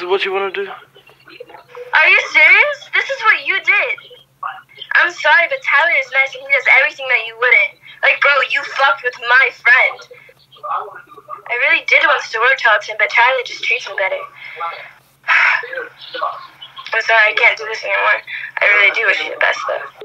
is what you want to do? Are you serious? This is what you did. I'm sorry, but Tyler is nice and he does everything that you wouldn't. Like, bro, you fucked with my friend. I really did want to work Charlton, but Tyler just treats me better. I'm sorry, I can't do this anymore. I really do wish you the best, though.